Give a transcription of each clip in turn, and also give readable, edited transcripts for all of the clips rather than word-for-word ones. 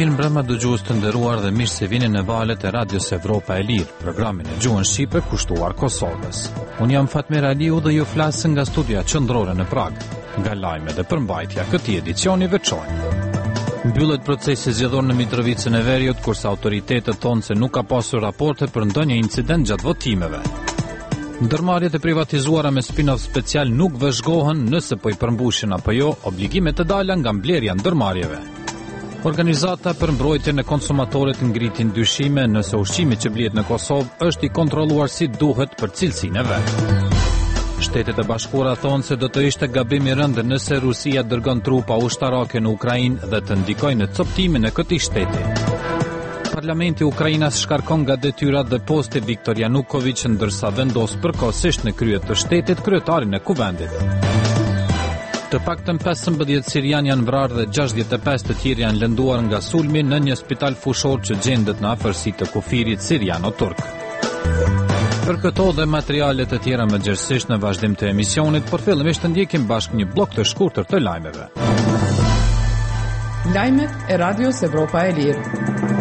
Mirë mbrëma dëgjues të nderuar dhe mirë se vini në valët e Radios Evropa e Lirë, programin e gjuhën shqipe kushtuar Kosovës. Unë jam Fatmir Aliu dhe ju flas nga studia qendrore në Prag, nga lajmet dhe përmbajtja këtij edicioni veçor. Mbyllet procesi zgjedhor në Mitrovicën e Veriut, kurse autoritetet thonë se nuk ka pasur raporte për ndonjë incident gjatë votimeve. Ndërmarrjet e privatizuara me spin-off special nuk vëzhgohen nëse po i përmbushin apo jo obligimet të dala nga mbledhja ndërmarrjeve. Organizata për mbrojtjen e konsumatorit ngritin dyshime nëse ushqimi që blihet në Kosovë është i kontrolluar si duhet për cilësinë e vet. Shtetet e Bashkuara thonë se do të ishte gabim i rënd nëse Rusia dërgon trupa ushtarake në Ukrainë dhe të ndikojë në coptimin e këtij shteti. Parlamenti i Ukrainës shkarkon nga detyrat dhe posti Viktor Yanukovych, ndërsa vendos përkohësisht në krye të shtetit kryetarin e kuvendit. Të paktën 15 sirian janë vrarë dhe 65 të tjerë janë lënduar nga sulmi në një spital fushor që gjendet në afërsi të kufirit siriano-turk. Për këto dhe materialet të tjera mëngjesisht në vazhdim të emisionit, por fillimisht të ndjekim bashkë një blok të shkurtër të lajmeve. Lajmet e Radios Evropa e Lirë.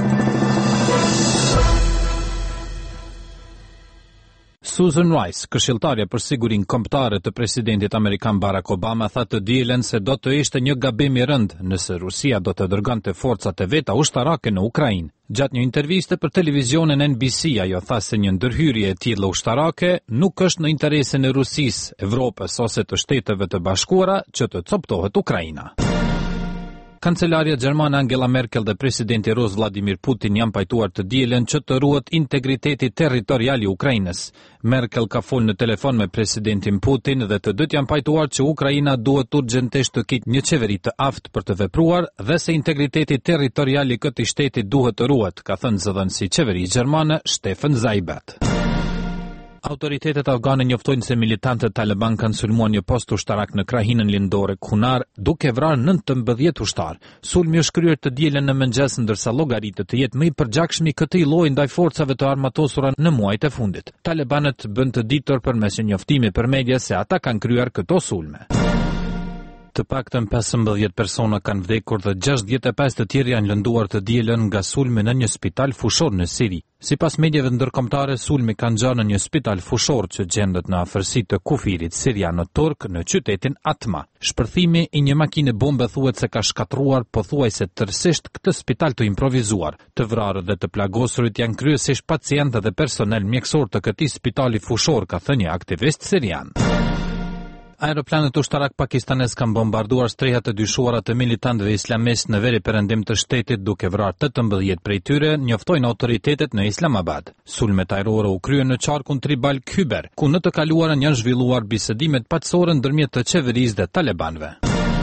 Susan Rice, këshilltarja për sigurinë kombëtare të presidentit amerikan Barack Obama, tha të dielen se do të ishte një gabim i rënd nëse Rusia do të dërgonte forcat e veta ushtarake në Ukrainë. Gjatë një interviste për televizionin NBC, ajo tha se një ndërhyrje e tillë ushtarake nuk është në interesin e Rusisë, Evropës ose të Shteteve të Bashkuara që të coptohet Ukraina. Kancelaria gjermane Angela Merkel dhe presidenti rus Vladimir Putin janë pajtuar të dielen që të ruhet integriteti territorial i Ukrainës. Merkel ka folur në telefon me presidentin Putin dhe të dytë janë pajtuar që Ukraina duhet urgjentisht të ketë një qeveri të aftë për të vepruar dhe se integriteti territorial i këtij shteti duhet të ruhet, ka thënë zëdhënësi qeveri gjermane Stefan Seibert. Autoritetet afgane njoftojnë se militantët Taliban kanë sulmuar një post ushtarak në krahinën lindore Kunar, duke vrarë 19 ushtar. Sulmi është kryer të dielen në mëngjes, ndërsa llogaritet të jetë më i përgjakshëm i këtij lloji ndaj forcave të armatosura në muajt e fundit. Talibanët bën të ditur përmes një njoftimi për media se ata kanë kryer këto sulme. Të paktën 15 persona kanë vdekur dhe 65 të tjerë janë lënduar të dielen nga sulmi në një spital fushor në Siri. Sipas mediave ndërkombëtare, sulmi ka ngjarë në një spital fushor që gjendet në afërsi të kufirit siriano-turk në qytetin Atma. Shpërthimi i një makine bombe thuhet se ka shkatruar pothuajse tërësisht këtë spital të improvizuar. Të vrarët dhe të plagosurit janë kryesisht pacientë dhe personel mjekësor të këtij spitali fushor, ka thënë një aktivist sirian. Aeroplanet ushtarak pakistanes kanë bombarduar streha të dyshuara të militantëve islamistë në veri perëndim të shtetit, duke vrarë 18 prej tyre, njoftojnë autoritetet në Islamabad. Sulmet ajrore u kryen në qarkun tribal Khyber, ku në të kaluarën janë zhvilluar bisedimet paqësore ndërmjet të qeverisë dhe talibanëve.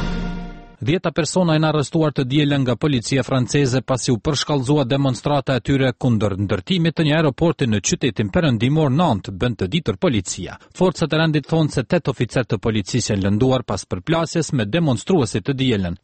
10 persona janë arrestuar të dielen nga policia franceze pasi u përshkallëzua demonstrata e tyre kundër ndërtimit të një aeroporti në qytetin perëndimor Nantes, bën të ditur policia. Forcat e rendit thonë se 8 oficer të policisë janë lënduar pas përplasjes me demonstruesit të dielen.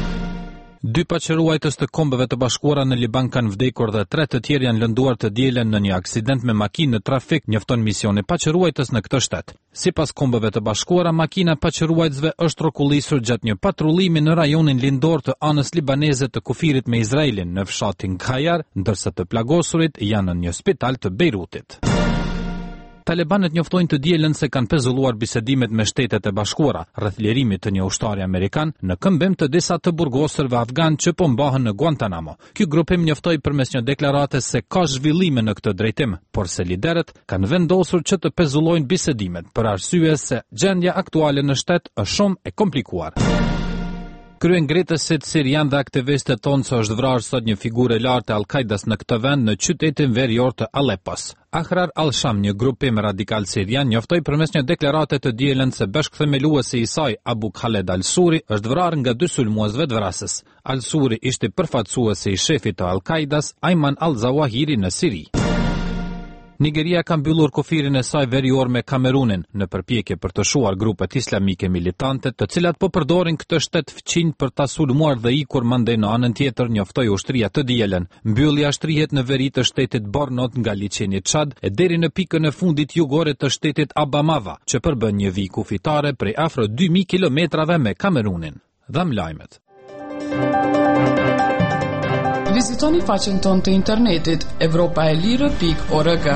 2 paqëruajtës të Kombeve të Bashkuara në Liban kanë vdekur dhe 3 të tjerë janë lënduar të dielen në një aksident me makinë në trafik, njofton misioni paqëruajtës në këtë shtet. Sipas Kombeve të Bashkuara, makina paqëruajtësve është rrokullisur gjatë një patrullimi në rajonin lindor të anës libaneze të kufirit me Izraelin në fshatin Khajar, ndërsa të plagosurit janë në një spital të Beirutit. Talibanët njoftojnë të dielen se kanë pezulluar bisedimet me Shtetet e Bashkuara rreth lirimit të një ushtari amerikan në këmbim të disa të burgosërve afgan që po mbahen në Guantanamo. Ky grupim njoftoi përmes një deklarate se ka zhvillime në këtë drejtim, por se liderët kanë vendosur që të pezullojnë bisedimet për arsye se gjendja aktuale në shtet është shumë e komplikuar. Kryengritësit sirian dhe aktivistët thonë se është vrarë sot një figurë e lartë e Al-Qaidas në këtë vend në qytetin verior të Aleppos. Ahrar al-Sham, një grupim radikal sirian, njoftoi përmes një deklarate të dielen se bashkëthemeluesi i saj, Abu Khaled al-Suri, është vrarë nga 2 sulmuesve të vrasës. Al-Suri ishte përfaqësuesi i shefit të Al-Qaidas, Ayman al-Zawahiri në Siri. Nigeria ka mbyllur kufirin e saj verior me Kamerunin në përpjekje për të shuar grupet islamike militante, të cilat po përdorin këtë shtet fqinj për ta sulmuar dhe ikur mandej në anën tjetër, njoftoi ushtria të dielen. Mbyllja shtrihet në veri të shtetit Borno nga liçeni Çad e deri në pikën e fundit jugore të shtetit Abamava, që përbën një vijë kufitare prej afro 2000 kilometrave me Kamerunin. Dham lajmet. Vizitoni faqen tonë të internetit evropaelire.org.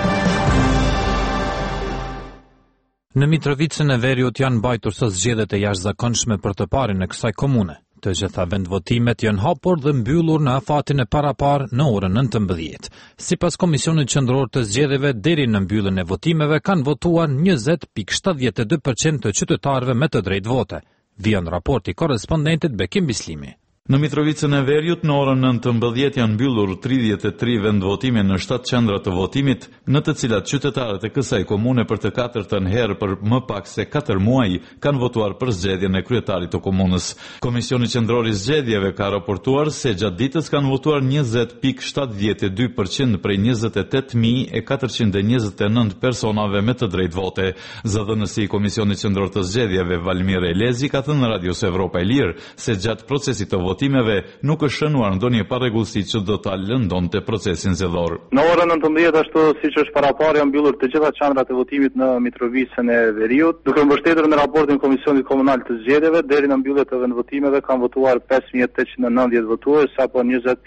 Në Mitrovicën e Veriut janë mbajtur së zgjedhjet e jashtëzakonshme për të parën e kësaj komune. Të gjitha vendvotimet janë hapur dhe mbyllur në afatin e paraparë në orën 19. Sipas Komisionit Qendror të Zgjedhjeve, deri në mbylljen e votimeve kanë votuar 20.72% të qytetarëve me të drejtë vote. Vjen raporti korrespondentit Bekim Bislimi. Në Mitrovicën e Veriut, në orën 19 janë mbyllur 33 vendvotime në 7 qendra të votimit, në të cilat qytetarët e kësaj komune për të katërtën herë për më pak se 4 muaj kanë votuar për zgjedhjen e kryetarit të komunës. Komisioni Qendror i Zgjedhjeve ka raportuar se gjatë ditës kanë votuar 20.72% prej 28.429 personave me të drejtë vote. Zëdhënësi i Komisionit Qendror të Zgjedhjeve Valmir Elezi ka thënë në Radios Evropa e Lirë se gjatë procesit të votimeve nuk është shënuar ndonjë parregullsi që do ta lëndonte procesin zgjedhor. Në orën 19 ashtu siç është paraparë janë mbyllur të gjitha qendrat e votimit në Mitrovicën e Veriut, duke mbështetur në raportin e Komisionit Komunal të Zgjedhjeve, deri në mbylljen e vendvotimeve kanë votuar 5.890 votues, apo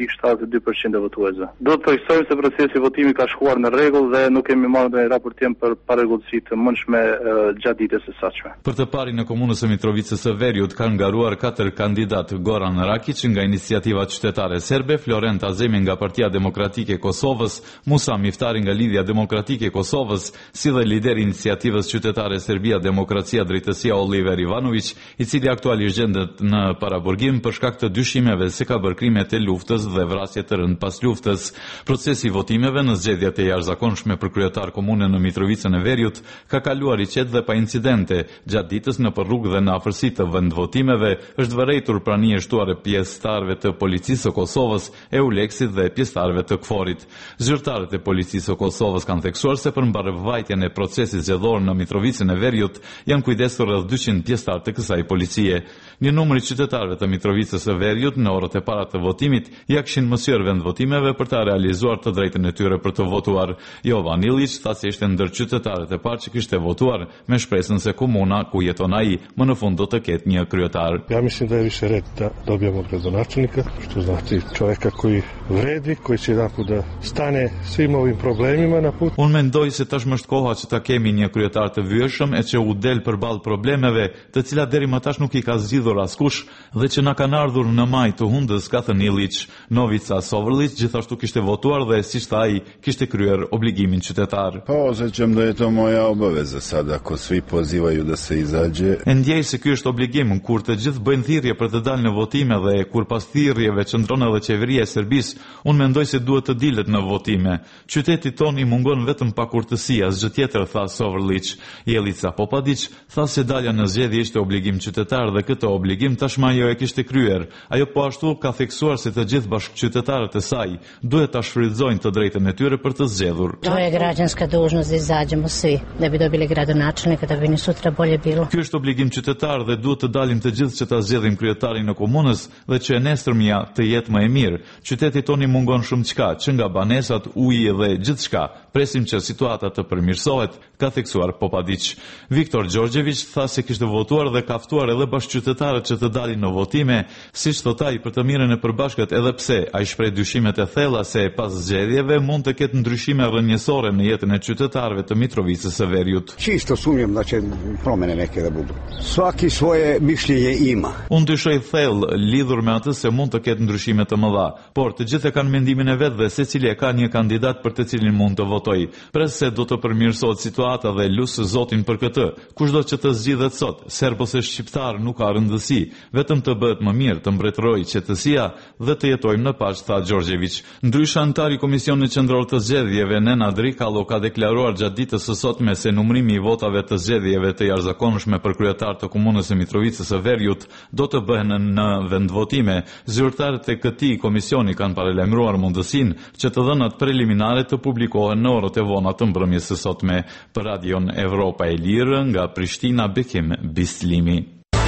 20.72% e votuesve. Do të theksojmë se procesi i votimit ka shkuar në rregull dhe nuk kemi marrë ndonjë raportim për parregullsi të mundshme gjatë ditës së sotme. Për të parin në komunës së Mitrovicës së Veriut kanë ngaruar 4 kandidat: Goran Rakic nga Iniciativa Qytetare Serbe, Florent Azemi nga Partia Demokratike e Kosovës, Musa Miftari nga Lidhja Demokratike e Kosovës, si dhe lideri i Iniciativës Qytetare Serbia Demokracia Drejtësia Oliver Ivanović, i cili aktualisht gjendet në paraburgim për shkak të dyshimeve se ka bërë krime të luftës dhe vrasje të rënd pas luftës. Procesi i votimeve në zgjedhjet e jashtëzakonshme për kryetar komune në Mitrovicën e Veriut ka kaluar i qetë dhe pa incidente. Gjatë ditës në rrugë dhe në afërsi të vendvotimeve është vërejtur prania e shtuar e pjesëtarëve të policisë së Kosovës, EULEX-it dhe pjesëtarëve të KFOR-it. Zyrtarët e policisë së Kosovës kanë theksuar se për mbarvajtjen e procesit zgjedhor në Mitrovicën e Veriut janë kujdesur rreth 200 pjesëtarë të kësaj policie. Një numër i qytetarëve të Mitrovicës së Veriut në orët e para të votimit ja kishin mësuar vendvotimeve për ta realizuar të drejtën e tyre për të votuar. Jovan Ilić tha se ishte ndër qytetarët e parë që kishte votuar, me shpresën se komuna ku jeton ai më në fund do të ketë një kryetar. Ja mislim da je više red da dobijemo gradonačelnika, što znači čovjeka koji vredi, koji će jedanput da stane svim ovim problemima na put. Unë mendoj se tashmë është koha që ta kemi një kryetar të vyeshëm e që u del përballë problemeve, të cilat deri më tash nuk i ka zgjidhur askush dhe që na kanë ardhur në maj të hundës, ka thënë Ilić. Novica Sovrlić gjithashtu kishte votuar dhe siç tha ai, kishte kryer obligimin qytetar. Pa osjećam da je to moja obaveza sada, ako svi pozivaju da se izađe. E ndjej se ky është obligim kur të gjithë bëjnë thirrje për të dalë në votime dhe kur pas thirrjeve qëndron edhe qeveria e Serbisë, unë mendoj se duhet të dilet në votime. Qyteti ton i mungon vetëm pakurtësia, asgjë tjetër, tha Sovrlić. Jelica Popadić tha se dalja në zgjedhje ishte obligim qytetar dhe këtë obligim tashmë ajo e kishte kryer. Ajo po ashtu ka theksuar se të gjithë bashkëqytetarët e saj duhet ta shfrytëzojnë të drejtën e tyre për të zgjedhur. To je građanska dužnost da izađemo svi da bi dobili gradonačelnika, da bi ni sutra bolje bilo. Ky është obligim qytetar dhe duhet të dalim të gjithë që ta zgjedhim kryetarin në komunës dhe që e nesërmja të jetë më e mirë. Qyteti toni mungon shumë çka, që nga banesat, uji dhe gjithçka. Presim që situata të përmirësohet, ka theksuar Popadić. Viktor Gjorgjević tha se kishte votuar dhe ka ftuar edhe bashkëqytetarët që të dalin në votime, siç thot ai, për të mirën e përbashkët, edhe pse ai shpreh dyshimet e thella se pas zgjedhjeve mund të ketë ndryshime rrënjësore në jetën e qytetarëve të Mitrovicës së Veriut. Čisto sumnjam da će promene neke da budu. Svaki svoje mišljenje ima. Unë dyshoj thellë lidhur me atë se mund të ketë ndryshime të mëdha, por të gjithë kanë mendimin e vet dhe secili e ka një kandidat për të cilin mund të votoj. Pres se do të përmirësohet situata dhe lusë Zotin për këtë. Kushdo që të zgjidhet sot, serb ose shqiptar, nuk ka rëndësi, vetëm të bëhet më mirë, të mbretërojë qetësia dhe të jetojmë në paqë, tha Gjorgjević. Ndryshe, antari i Komisionit Qendror të Zgjedhjeve Nena Drikallo ka deklaruar gjatë ditës së sotme se numrimi i votave të zgjedhjeve të jashtëzakonshme për kryetar të komunës së Mitrovicës së Veriut do të bëhen në vendvotime. Zyrtarët e këtij komisioni kanë paralajmëruar mundësinë që të dhënat preliminare të publikohen në orët e vona të mbrëmjes së sotme. Për Radion Evropa e Lirë nga Prishtina, Bekim Bislimi.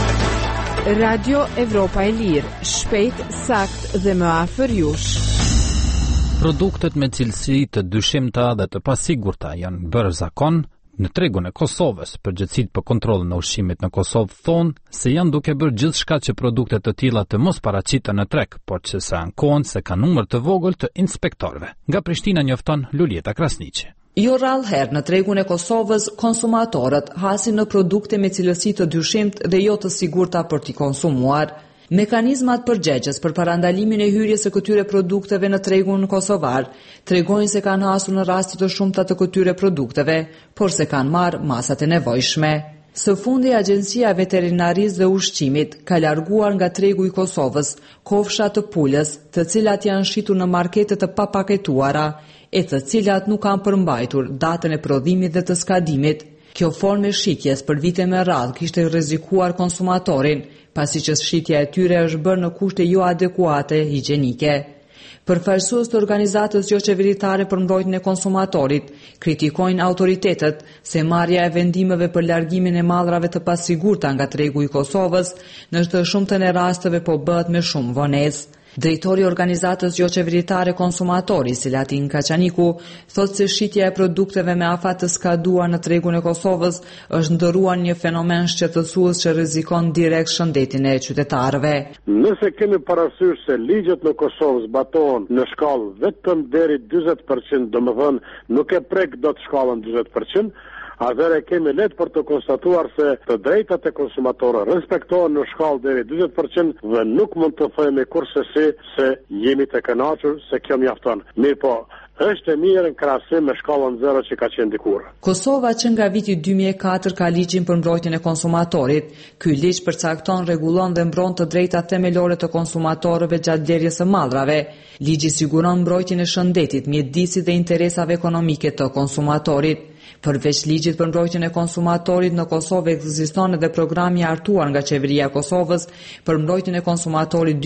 Radio Evropa e Lirë, shpejt, sakt dhe më afër jush. Produktet me cilësi të dyshimta dhe të pasigurta janë bërë zakon Në tregun e Kosovës, përgjithësitë për kontrollin e ushqimit në Kosovë thonë se janë duke bërë gjithçka që produkte të tilla të mos paraqiten në treg, por që se ankohen se ka numër të vogël të inspektorëve. Nga Prishtina njofton Lulieta Krasniqi. Jo rrallëherë në tregun e Kosovës, konsumatorët hasin në produkte me cilësi të dyshimt dhe jo të sigurta për t'i konsumuar. Mekanizmat përgjegjës për parandalimin e hyrjes së këtyre produkteve në tregun kosovar tregojnë se kanë hasur në raste të shumta të këtyre produkteve, por se kanë marrë masat e nevojshme. Së fundi, Agjencia Veterinarisë dhe Ushqimit ka larguar nga tregu i Kosovës kofsha të pulës, të cilat janë shitur në marketet të papaketuara e të cilat nuk kanë përmbajtur datën e prodhimit dhe të skadimit. Kjo formë e shitjes për vite me radhë kishte rrezikuar konsumatorin, pasi që shitja e tyre është bërë në kushte jo adekuate higjienike. Përfaqësues të organizatës jo qeveritare për mbrojtjen e konsumatorit kritikojnë autoritetet se marrja e vendimeve për largimin e mallrave të pasigurta nga tregu i Kosovës në të shumtën e rasteve po bëhet me shumë vonesë. Drejtori i organizatës jo qeveritare Konsumatori, Selatin Kaçaniku, thotë se shitja e produkteve me afat të skaduar në tregun e Kosovës është ndëruar një fenomen shqetësues që rrezikon direkt shëndetin e qytetarëve. Nëse kemi parasysh se ligjet në Kosovë zbatohen në shkallë vetëm deri 40%, domethënë nuk e prek dot shkallën 40%, atëherë kemi letë për të konstatuar se të drejtat e konsumatorëve respektohen në shkallë deri 40% dhe nuk mund të themi kurrësi se jemi të kënaqur se kjo mjafton. Mirë po, është e mirë në krahasim me shkallën 0 që ka qenë dikur. Kosova që nga viti 2004 ka ligjin për mbrojtjen e konsumatorit. Ky ligj përcakton, rregullon dhe mbron të drejtat themelore të konsumatorëve gjatë blerjes së mallrave. Ligji siguron mbrojtjen e shëndetit, mjedisit dhe interesave ekonomike të konsumatorit. Përveç ligjit për mbrojtjen e konsumatorit, në Kosovë ekziston edhe programi i hartuar nga qeveria e Kosovës për mbrojtjen e konsumatorit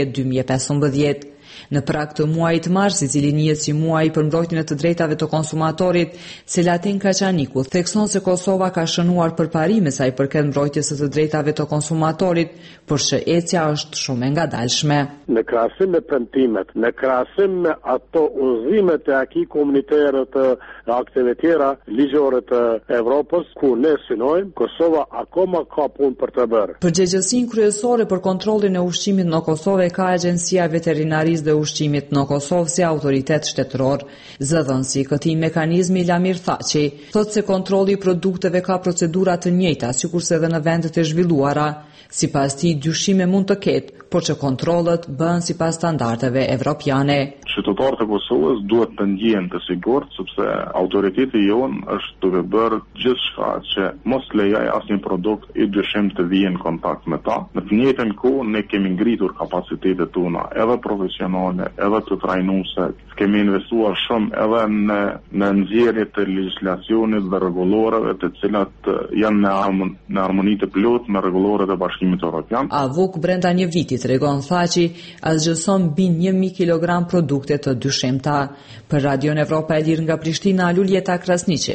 2010-2015. Në prag të muajit mars, i cili njihet si muaji për mbrojtjen e të drejtave të konsumatorit, Selatin Kaçaniku thekson se Kosova ka shënuar përparime sa i përket mbrojtjes së të drejtave të konsumatorit, por që ecja është shumë e ngadalshme. Në krahasim me premtimet, në krahasim me ato udhëzimet e akij komunitare të akteve tjera ligjore të Evropës, ku ne synojmë, Kosova akoma ka punë për të bërë. Përgjegjësinë kryesore për kontrollin e ushqimit në Kosovë ka Agjencia Veterinarisë dhe Ushqimit në Kosovë si autoritet shtetëror. Zëdhënësi i këtij mekanizmi Lamir Thaçi thotë se kontrolli i produkteve ka procedura të njëjta sikurse edhe në vendet e zhvilluara. Sipas tij, dyshime mund të ketë, por që kontrollet bëhen sipas standardeve evropiane. Qytetarët e Kosovës duhet të ndjehen të sigurt, sepse autoriteti jonë është duke bërë gjithçka që mos lejoj asnjë produkt i dyshim të vijë në kontakt me ta. Në të njëjtën kohë ne kemi ngritur kapacitetet tona, edhe profesionale, edhe të trajnuese. Kemi investuar shumë edhe në nxjerrje të legjislacionit dhe rregulloreve të cilat janë në harmoni të plotë me rregulloret e Bashkimit Evropian. Avuk brenda një viti, tregon Thaçi, azgjëson mbi 1000 kg produkte të dyshimta. Për Radio Evropa e Lirë nga Prishtina, Lulieta Krasniqi.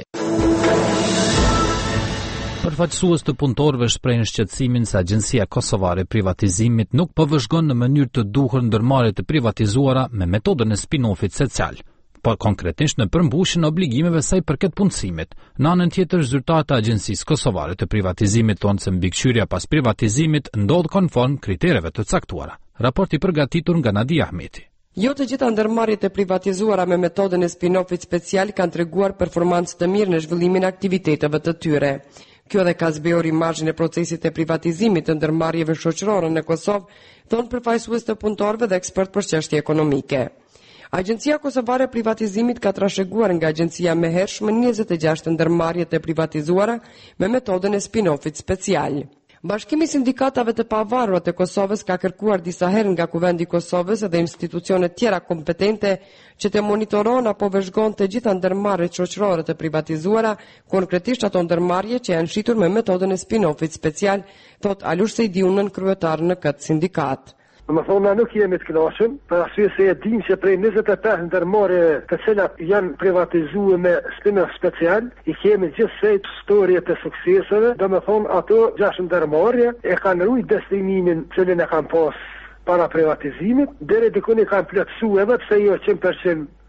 Përfaqësues të punëtorëve shprehin shqetësimin se Agjencia Kosovare e Privatizimit nuk po vëzhgon në mënyrë të duhur ndërmarrjet e privatizuara me metodën e spin-offit social, por konkretisht në përmbushjen e obligimeve sa i përket punësimit. Në anën tjetër, zyrtarët e Agjencisë Kosovare të Privatizimit thonë se mbikëqyrja pas privatizimit ndodh konform kritereve të caktuara. Raporti përgatitur nga Nadia Ahmeti. Jo të gjitha ndërmarrjet e privatizuara me metodën e spin-offit special kanë treguar performancë të mirë në zhvillimin e aktiviteteve të tyre. Kjo dhe ka zbehur imazhin e procesit e privatizimit të ndërmarrjeve shoqërore në Kosovë, thonë përfaqësues të punëtorëve dhe ekspert për çështje ekonomike. Agjencia Kosovare e Privatizimit ka trashëguar nga agjencia më hershme 26 ndërmarrjet e privatizuara me metodën e spin-offit special. Bashkimi i Sindikatave të Pavarura të Kosovës ka kërkuar disa herë nga Kuvendi i Kosovës dhe institucionet tjera kompetente që të monitoron apo vëzhgon të gjitha ndërmarrjet shoqërore të privatizuara, konkretisht ato ndërmarrje që janë shitur me metodën e spin-offit special, thot Alush Sejdiunën, kryetar në këtë sindikat. Më thonë, nuk jemi të kënaqur, për arsye se e dim që prej 25 ndërmarrje të cilat janë privatizuar me spin-off special, i kemi gjithsej historie të sukseseve, domethënë ato 6 ndërmarrje e kanë ruajtur destinimin që ne kanë pas para privatizimit, deri diku ne kanë plotësuar edhe pse jo 100%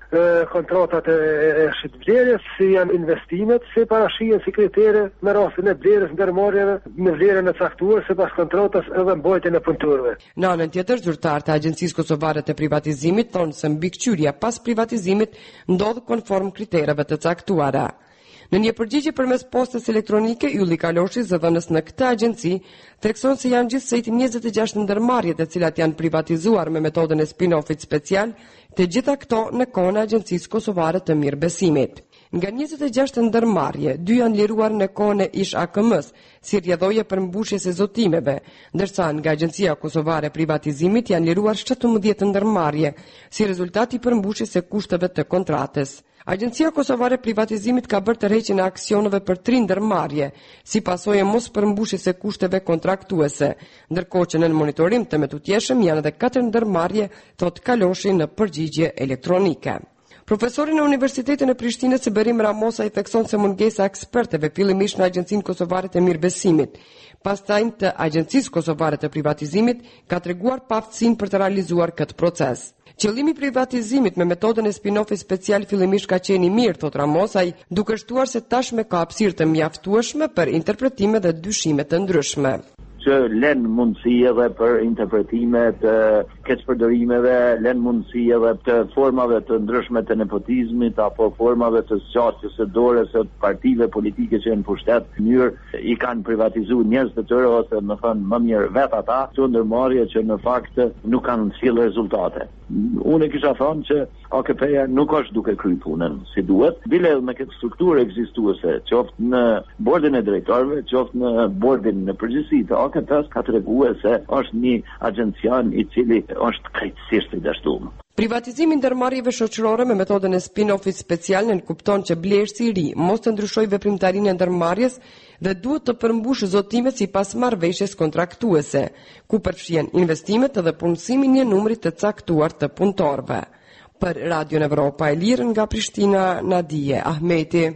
kontratat e shitblerjes, si janë investimet, si parashihen si kritere në rastin e blerjes ndërmarrjeve me vlerën e caktuar sipas kontratës edhe mbajtjen e punëtorëve. Në anën tjetër, zyrtarët e Agjencisë Kosovare të Privatizimit thonë se mbikëqyrja pas privatizimit ndodh konform kritereve të caktuara. Në një përgjigje përmes postës elektronike, Ylli Kaloshi, zëdhënës në këtë agjenci, thekson se janë gjithsejt 26 ndërmarrjet e cilat janë privatizuar me metodën e spin-offit special, të gjitha këto në kohën e Agjencisë Kosovare të Mirëbesimit. Nga 26 ndërmarrje, 2 janë liruar në kohën e ish AKM-s, si rrjedhoje për mbushjes e zotimeve, ndërsa nga Agjencia Kosovare e Privatizimit janë liruar 17 ndërmarrje, si rezultat i përmbushjes së kushteve të kontratës. Agjencia Kosovare e Privatizimit ka bërë tërheqjen e aksioneve për 3 ndërmarrje, si pasojë e mos përmbushjes së kushteve kontraktuese, ndërkohë që në monitorim të metutjeshëm janë edhe 4 ndërmarrje, thot Kaloshi në përgjigje elektronike. Profesori në Universitetin e Prishtinës Berim Ramosa i thekson se mungesa e ekspertëve fillimisht në Agjencinë Kosovare të Mirëbesimit, pastaj të Agjencisë Kosovare të Privatizimit, ka treguar paaftësinë për të realizuar këtë proces. Qëllimi i privatizimit me metodën e spin-offit special fillimisht ka qenë i mirë, thot Ramosaj, duke shtuar se tashme ka hapësirë të mjaftueshme për interpretime dhe dyshime të ndryshme. Që lënë mundësi edhe për interpretime të keqpërdorimeve, lënë mundësi edhe të formave të ndryshme të nepotizmit apo formave të sqartjes së dorës së partive politike që në pushtet, në mënyrë i kanë privatizuar njerëz të tjerë ose më thënë më mirë vet ata, këto ndërmarrje që në fakt nuk kanë sjellë rezultate. Unë kisha thënë që AKP-ja nuk është duke kryer punën si duhet, bile me këtë strukturë ekzistuese, qoftë në bordin e drejtorëve, qoftë në bordin në përgjithësi të AKP-s, ka treguar se është një agjencion i cili është krejtësisht i dashur. Privatizimi i ndërmarrjeve shoqërore me metodën e spin-offit special nënkupton që blerësi i ri mos të ndryshojë veprimtarinë e ndërmarrjes dhe duhet të përmbushë zotimet sipas marrëveshjes kontraktuese, ku përfshihen investimet dhe punësimin e një numri të caktuar të punëtorëve. Për Radio Evropa e Lirë nga Prishtina, Nadije Ahmeti.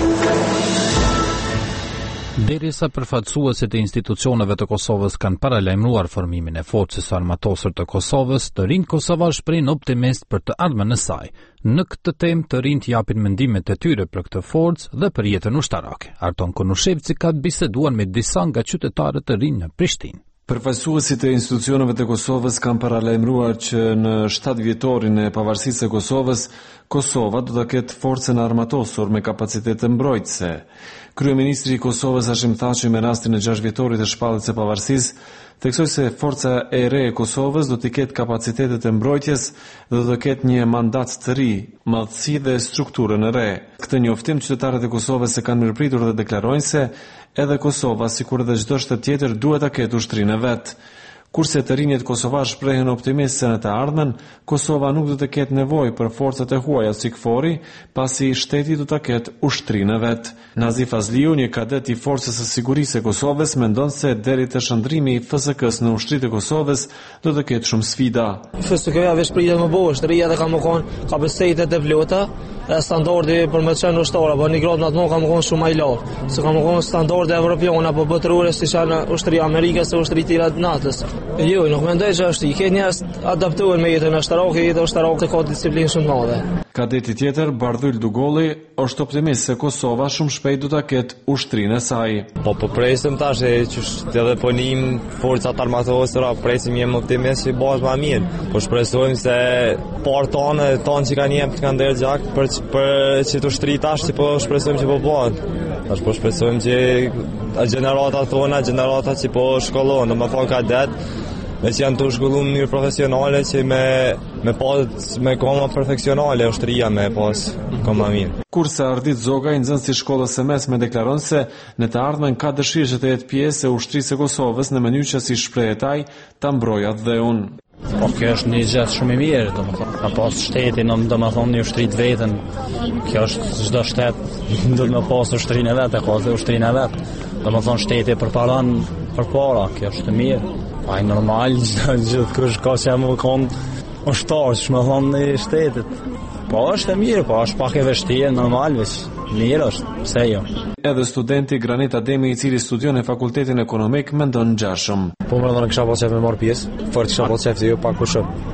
Derisa përfaqësuesit e institucioneve të Kosovës kanë paralajmëruar formimin e forcës armatosur të Kosovës, të rinj kosovar shprehin optimist për të ardhmen e saj. Në këtë temë të rinjt japin mendimet e tyre për këtë forcë dhe për jetën ushtarake. Arton Konushevci ka biseduar me disa nga qytetarët e rinj në Prishtinë. Përfaqësuesit e institucioneve të Kosovës kanë paralajmëruar që në 7 vjetorin e pavarësisë së Kosovës, Kosova do të ketë forcën armatosur me kapacitete mbrojtëse. Kryeministri i Kosovës Hashim Thaçi me rastin e 6 vjetorit të shpalljes së pavarësisë theksoi se forca e re e Kosovës do të ketë kapacitetet e mbrojtjes dhe do të ketë një mandat të ri, madhësi dhe strukturën e re. Këtë njoftim qytetarët e Kosovës e kanë mirëpritur dhe deklarojnë se edhe Kosova, sikur edhe çdo shtet tjetër, duhet ta ketë ushtrinë e vet. Kurse të rinjët kosovar shprehen optimist se në të ardhmen, Kosova nuk do të ketë nevojë për forcat e huaja si KFOR-i, pasi shteti do ta ketë ushtrinë e vet. Nazif Fazliu, një kadet i Forcës së Sigurisë së Kosovës, mendon se deri te shndrimi i FSK-s në ushtritë e Kosovës do të ketë shumë sfida. FSK-ja veç pritet më bosh, shtria dhe ka më konë kapacitetet e vlota, e standardi për me qenë ushtar, apo një gradë natë ka më konë shumë më i lartë. Se ka më konë standarde evropiane apo botërore si janë ushtria Amerikës ose ushtria tjera të natës. Jo, nuk mendoj që është i ketë njerëz adaptuar me jetën ushtarake, jeta ushtarake ka disiplinë shumë të madhe. Kadeti tjetër, Bardhyl Dugolli, është optimist se Kosova shumë shpejt do ta ketë ushtrinë e saj. Po presim tash që edhe po nim forcat armatosura, presim jemi optimist që bëhet më mirë. Po shpresojmë se partonë që kanë jep të kanë dhënë gjak për që të ushtri tash që po shpresojmë që po bëhet. Tash po shpresojmë që gjenerata tona, gjenerata që po shkollojnë, domethënë kadet, me që janë të shkolluar në mënyrë profesionale që me koma perfeksionale ushtria me pas koma mirë. Kurse Ardit Zogaj, nxënësi i shkollës së mesme, deklaron se në të ardhmen ka dëshirë që të jetë pjesë e ushtrisë së Kosovës në mënyrë që si shprehet ai ta mbrojë atë dheun. Po kjo është një gjë shumë e mirë, domethënë. Ka pas shteti, domethënë një ushtri të vetën. Kjo është çdo shtet do të pas ushtrinë e vet, ka ushtrinë e vet. Domethënë shteti përparon përpara, kjo është mirë. Ai normal gjithkush ka që më kon ushtar, më thonë i shtetit. Po është e mirë, po është pak e vështirë, normal veç. Mirë është, pse jo. Edhe studenti Granit Ademi, i cili studion në Fakultetin Ekonomik, mendon ngjashëm. Po më kisha pas qef me marr pjesë, fort kisha pas qef të jo pak kushëm.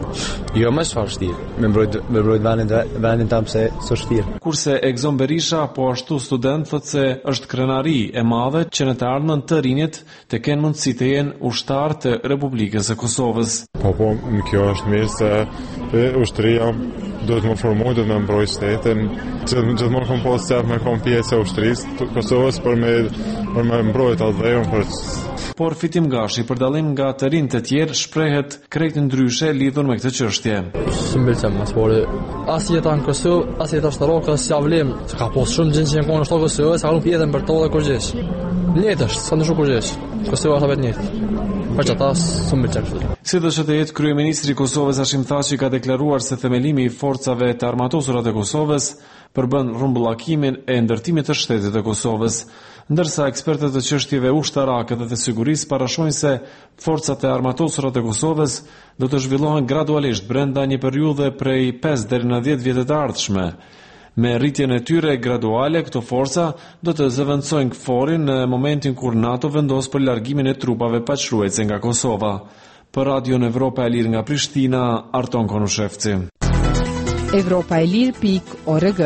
Jo, më çfarë vështirë. Me mbrojt vendin tam se s'është vështirë. Kurse Egzon Berisha, po ashtu student, thotë se është krenari e madhe që në të ardhmen të rinjt të kenë mundësi të jenë ushtar të Republikës së Kosovës. Po, kjo është mirë se ushtria duhet më formuar, duhet më mbrojtë shtetin. Gjithmonë kam pas qef me kom pjesë e ushtrisë të Kosovës për me mbrojtë atë dhejën. Por Fitim Gashi, për dallim nga të rinjt e tjerë, shprehet krejt ndryshe lidhur me këtë çështje. S'mbëlqem as por as jeta në Kosovë, as jeta shtaroke, as javlem, se ka pas shumë gjë që kanë në shtaroke Kosovë, sa kanë pjesën për to dhe kurgjesh. Njëtësh, sa ndryshu kurgjesh. Kosova është vetë njëjtë. Po çata s'mbëlqem. Sidoqë të jetë kryeministri i Kosovës Hashim Thaçi ka deklaruar se themelimi i forcave të armatosura të Kosovës përbën rrumbullakimin e ndërtimit të shtetit të Kosovës, ndërsa ekspertët e çështjeve ushtarake dhe të sigurisë parashojnë se forcat e armatosura të Kosovës do të zhvillohen gradualisht brenda një periudhe prej 5 deri në 10 vjetë të ardhshme. Me rritjen e tyre graduale, këto forca do të zëvendësojnë KFOR-in në momentin kur NATO vendos për largimin e trupave paqëruese nga Kosova. Për Radion Evropa e Lirë nga Prishtina, Arton Konushevci. Evropaelir.org.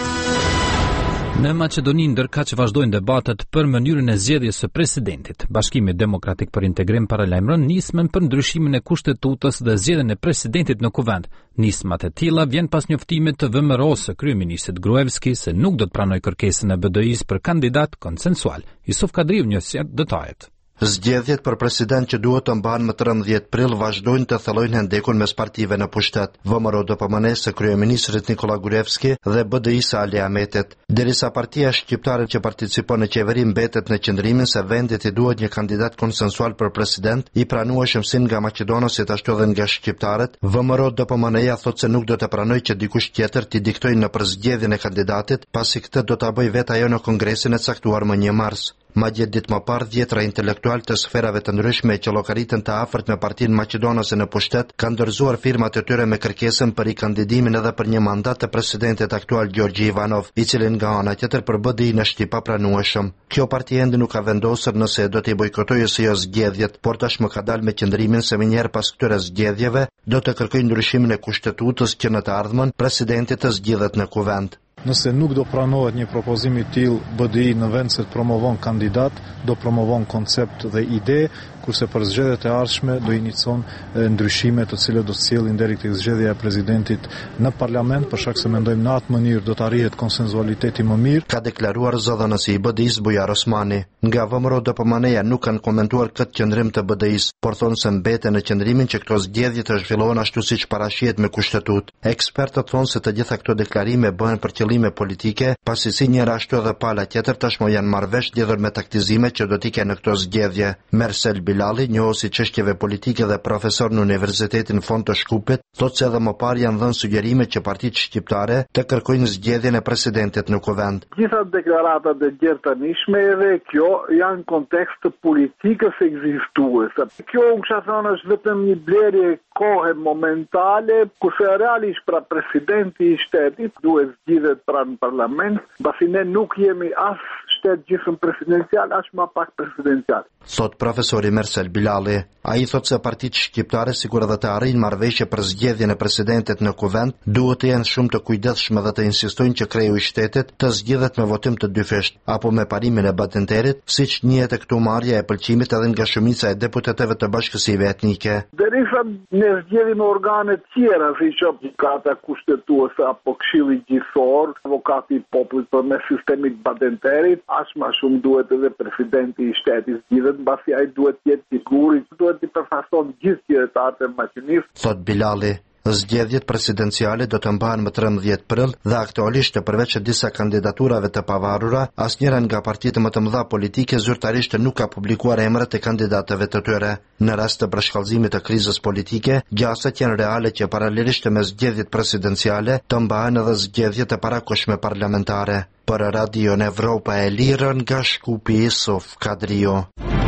Në Maqedoni ndërkaq vazhdojnë debatet për mënyrën e zgjedhjes së presidentit. Bashkimi Demokratik për Integrim paralajmëron nismën për ndryshimin e kushtetutës dhe zgjedhjen e presidentit në kuvend. Nismat e tilla vjen pas njoftimit të VMRO-s së kryeministit Gruevski se nuk do të pranojë kërkesën e BDI-s për kandidat konsensual. Yusuf Kadriu njeh detajet. Zgjedhjet për president që duhet të mbahen më 13 prill vazhdojnë të thellojnë hendekun mes partive në pushtet. VMRO do përmanesë së kryeministrit Nikola Gruevski dhe BDI-s Ali Ahmetit. Derisa partia shqiptare që participon në qeveri mbetet në qëndrimin se vendit i duhet një kandidat konsensual për president, i pranueshëm si nga maqedonasit ashtu edhe nga shqiptarët, VMRO do përmaneja thotë se nuk do të pranojë që dikush tjetër t'i diktojë në përzgjedhjen e kandidatit, pasi këtë do ta bëjë vetë ajo në kongresin e caktuar më 1 mars. Madje ditë më parë 10 intelektual të sferave të ndryshme që llogaritën të afërt me partinë maqedonase në pushtet kanë dorëzuar firmat e tyre me kërkesën për i kandidimin edhe për një mandat të presidentit aktual Gjorgji Ivanov, i cili nga ana tjetër për BDI në shtyp papranueshëm. Kjo parti ende nuk ka vendosur nëse do t'i bojkotojë ose jo zgjedhjet, por tashmë ka dalë me qëndrimin se menjëherë pas këtyre zgjedhjeve do të kërkojë ndryshimin e kushtetutës që në të ardhmen presidenti të zgjidhet në kuvend. Nëse nuk do pranohet një propozim i tillë, BDI në vend se të promovon kandidat, do promovon koncept dhe ide, kurse për zgjedhjet e ardhshme do inicon ndryshime të cilat do të sjellin deri tek zgjedhja e presidentit në parlament, për shkak se mendojmë në atë mënyrë do të arrihet konsensualiteti më mirë, ka deklaruar zëdhënësi i BDI-s Bujar Osmani. Nga VMRO do përmaneja nuk kanë komentuar këtë qëndrim të BDI-s, por thonë se mbeten në qëndrimin që këto zgjedhje të zhvillohen ashtu siç parashihet me kushtetutë. Ekspertët thonë se të gjitha këto deklarime bëhen për qëllime politike, pasi si njëra ashtu edhe pala tjetër tashmë janë marrëvesh lidhur me taktizimet që do t'i kenë në këto zgjedhje. Mersel Bilali, njohësi çështjeve politike dhe profesor në Universitetin Fond të Shkupit, thotë se edhe më parë janë dhënë sugjerimet që partitë shqiptare të kërkojnë zgjedhjen e presidentit në kuvend. Gjitha deklaratat e gjertanishme edhe kjo janë kontekst të politikës ekzistuese. Kjo unë kisha thënë është vetëm një blerje kohe momentale, kurse realisht pra presidenti i shtetit duhet zgjidhet pranë parlament, pasi ne nuk jemi as shtet gjithëm presidencial, as më pak presidencial. Thot profesori Mersel Bilali. Ai thot se partitë shqiptare sikur edhe të arrijnë marrëveshje për zgjedhjen e presidentit në kuvend, duhet të jenë shumë të kujdesshme dhe të insistojnë që kreu i shtetit të zgjidhet me votim të dyfisht apo me parimin e batenterit, siç njihet këtu marrja e pëlqimit edhe nga shumica e deputetëve të bashkësive etnike. Derisa ne zgjedhim organe tjera, siç gjykata kushtetuese apo këshilli gjithësor, avokati i popullit përmes sistemit batenterit, as më shumë duhet edhe presidenti i shtetit zgjidhet, mbasi ai duhet të jetë sigur, duhet të përfaqëson gjithë qytetarët e Maqedonisë. Thot Bilali. Zgjedhjet presidenciale do të mbahen më 13 prill dhe aktualisht përveç disa kandidaturave të pavarura, asnjëra nga partitë më të mëdha politike zyrtarisht nuk ka publikuar emrat e kandidatëve të tyre. Në rast të përshkallëzimit të krizës politike, gjasat janë reale që paralelisht me zgjedhjet presidenciale të mbahen edhe zgjedhjet e parakoshme parlamentare. Për Radion Evropa e Lirë nga Shkupi, Yusuf Kadriu.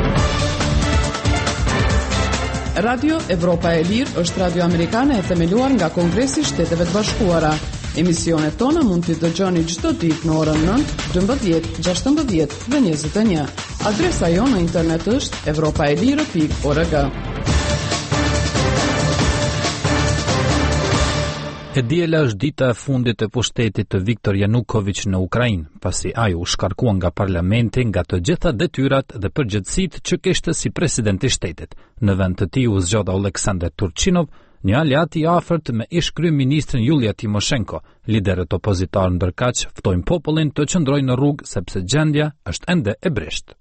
Radio Evropa e Lirë është radio amerikane e themeluar nga Kongresi i Shteteve të Bashkuara. Emisionet tona mund t'i dëgjoni çdo ditë në orën 9, 12, 16 dhe 21. Adresa jonë në internet është evropaelirë.org. E diela është dita e fundit e pushtetit të Viktor Yanukovych në Ukrainë, pasi ai u shkarkua nga parlamenti nga të gjitha detyrat dhe përgjegjësitë që kishte si president i shtetit. Në vend të tij u zgjodha Oleksandr Turchinov, një aleat i afërt me ish-kryeministrin Yulia Timoshenko. Liderët opozitar ndërkaq ftojnë popullin të qëndrojë në rrugë sepse gjendja është ende e brisht.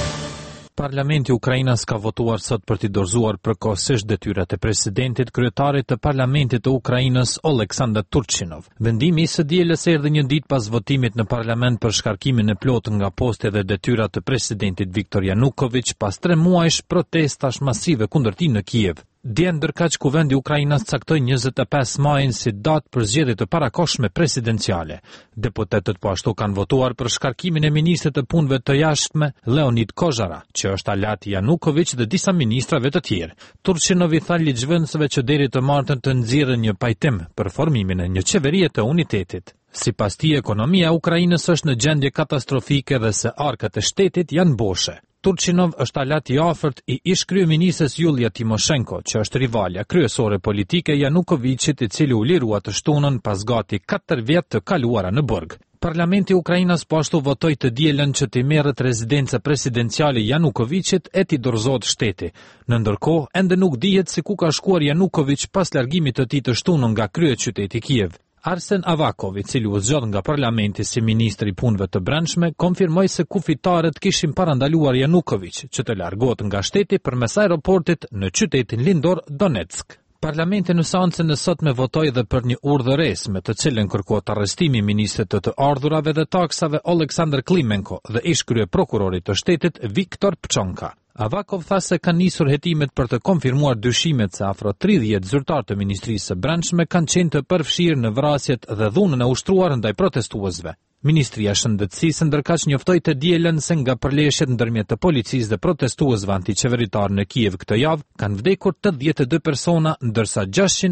Parlamenti Ukrainas ka votuar sot për t'i dorëzuar përkohësisht detyrat e presidentit kryetarit të Parlamentit të Ukrainës Oleksandr Turchinov. Vendimi i së dielës erdhi një ditë pas votimit në parlament për shkarkimin e plotë nga posti dhe detyrat të presidentit Viktor Yanukovych pas 3 muajsh protestash masive kundër tij në Kiev. Dje ndërkaq kuvendi Ukrainas caktoi 25 majin si datë për zgjedhje të parakohshme presidenciale. Deputetët po ashtu kanë votuar për shkarkimin e ministrit të punëve të jashtme Leonid Kozhara, që është aleat i Yanukovych dhe disa ministrave të tjerë. Turchinov i tha ligjvënësve që deri të martën të nxjerrin një pajtim për formimin e një qeverie të unitetit. Sipas tij, ekonomia e Ukrainës është në gjendje katastrofike dhe se arkat e shtetit janë boshe. Turchinov është aleat i afërt i ish-kryeministres Yulia Timoshenko, që është rivalja kryesore politike Yanukovychit, i cili u lirua të shtunën pas gati 4 vjet të kaluara në burg. Parlamenti i Ukrainës po ashtu votoi të dielën që t'i merret rezidenca presidenciale Yanukovychit e t'i dorëzohet shteti. Në ndërkohë, ende nuk dihet se ku ka shkuar Yanukovych pas largimit të tij të shtunën nga kryeqyteti Kiev. Arsen Avakov, i cili u zgjodh nga parlamenti si ministri i punëve të brendshme, konfirmoi se kufitarët kishin parandaluar Yanukovych që të largohet nga shteti përmes aeroportit në qytetin lindor Donetsk. Parlamenti në seancën e sotme votoi edhe për një urdhëresë me të cilën kërkohet arrestimi i ministrit të ardhurave dhe taksave Oleksandr Klimenko dhe ish-kryeprokurorit të shtetit Viktor Pchonka. Avakov tha se kanë nisur hetimet për të konfirmuar dyshimet se afro 30 zyrtar të Ministrisë së Brendshme kanë qenë të përfshirë në vrasjet dhe dhunën e ushtruar ndaj protestuesve. Ministria e Shëndetësisë ndërkaq njoftoi të dielën se nga përleshjet ndërmjet të policisë dhe protestuesve antiqeveritar në Kiev këtë javë kanë vdekur 82 persona, ndërsa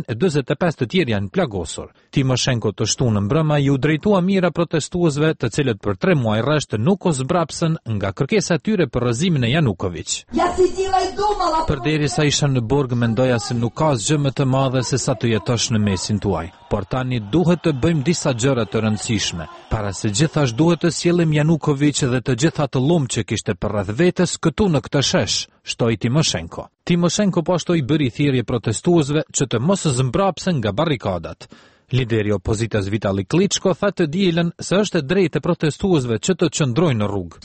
625 të tjerë janë plagosur. Timoshenko të shtunë mbrëma ju drejtua mira protestuesve, të cilët për 3 muaj rresht nuk u zbrapsën nga kërkesa e tyre për rrëzimin e Yanukovych. Përderisa isha në burg, mendoja se nuk ka asgjë më të madhe se sa të jetosh në mesin tuaj. Por tani duhet të bëjmë disa gjëra të rëndësishme. Para se gjithashtu duhet të sjellim Yanukovych dhe të gjitha të lumë që kishte përreth vetes këtu në këtë shesh, shtoi Timoshenko. Timoshenko po ashtu i bëri thirrje protestuesve që të mos zmbrapsen nga barrikadat. Lideri i opozitës Vitali Klitschko tha të dielën se është e drejtë e protestuesve që të qëndrojnë në rrugë.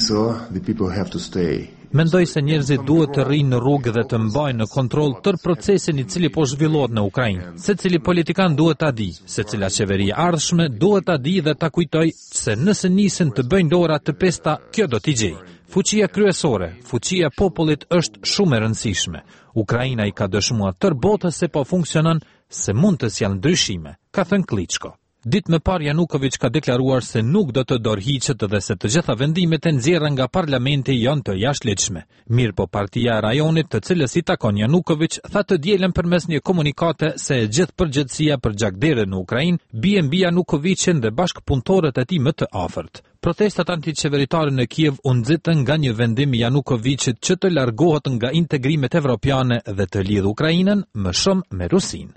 Mendoj se njerëzit duhet të rrinë në rrugë dhe të mbajnë në kontroll tërë procesin i cili po zhvillohet në Ukrainë. Secili politikan duhet ta di, secila qeveri e ardhshme duhet ta di dhe ta kujtoj se nëse nisin të bëjnë lora të pesta, kjo do t'i gjejë. Fuqia kryesore, fuqia e popullit është shumë e rëndësishme. Ukraina i ka dëshmuar tërë botës se po funksionon, se mund të sjellë ndryshime, ka thënë Klitschko. Ditë më parë Yanukovych ka deklaruar se nuk do të dorëhiqet dhe se të gjitha vendimet e nxjerra nga parlamenti janë të jashtëligjshme. Mirë po partia e rajonit, të cilës i takon Yanukovych, tha të dielën përmes një komunikate se e gjithë përgjegjësia për gjakderën në Ukrainë bie mbi Yanukovichin dhe bashkëpunëtorët e tij më të afërt. Protestat antiqeveritare në Kiev u nxitën nga një vendim i Yanukovychit që të largohet nga integrimet evropiane dhe të lidhë Ukrainën më shumë me Rusinë.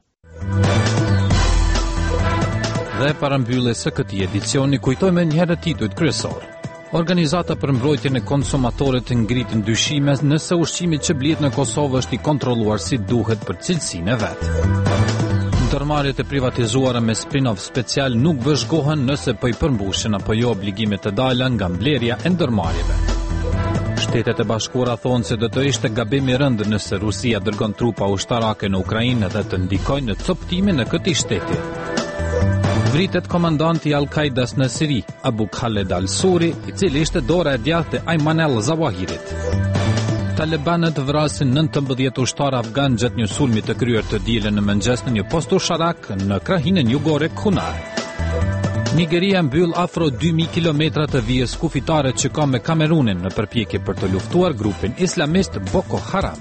Dhe para mbylljes së këtij edicioni kujtojmë një herë titujt kryesor. Organizata për mbrojtjen e konsumatorit ngrit dyshime nëse ushqimi që blihet në Kosovë është i kontrolluar si duhet për cilësinë e vet. Ndërmarrjet e privatizuara me spin-off special nuk vëzhgohen nëse po i përmbushin apo jo obligimet të dala nga mbledhja e ndërmarrjeve. Shtetet e Bashkuara thonë se do të ishte gabim i rënd nëse Rusia dërgon trupa ushtarake në Ukrainë dhe të ndikojnë në coptimin e këtij shteti. Vritet komandanti i Al-Qaidas në Siri, Abu Khaled al-Suri, i cili ishte dora e djathtë e Ayman al-Zawahirit. Talibanët vrasin 19 ushtar afgan gjatë një sulmi të kryer të dielën në mëngjes në një post usharak në krahinën jugore Kunar. Nigeria mbyll afro 2000 kilometra të vijës kufitare që ka me Kamerunin në përpjekje për të luftuar grupin islamist Boko Haram.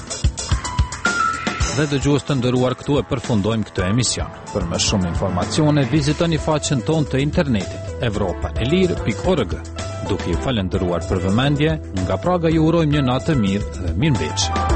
Dhe dëgjues të nderuar, këtu e përfundojmë këtë emision. Për më shumë informacione, vizitoni faqen tonë të internetit evropaelir.org. Duke ju falendëruar për vëmendje, nga Praga ju urojmë një natë të mirë dhe mirëmbëjtje.